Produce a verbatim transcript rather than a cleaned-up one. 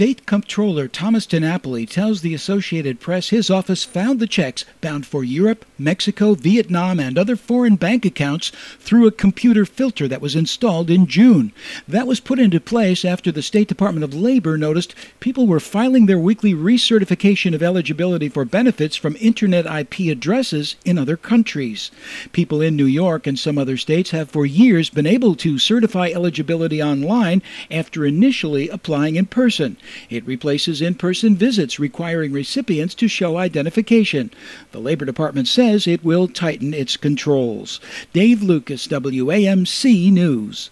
State Comptroller Thomas DiNapoli tells the Associated Press his office found the checks bound for Europe, Mexico, Vietnam, and other foreign bank accounts through a computer filter that was installed in June. That was put into place after the State Department of Labor noticed people were filing their weekly recertification of eligibility for benefits from Internet I P addresses in other countries. People in New York and some other states have for years been able to certify eligibility online after initially applying in person. It replaces in-person visits requiring recipients to show identification. The Labor Department says it will tighten its controls. Dave Lucas, W A M C News.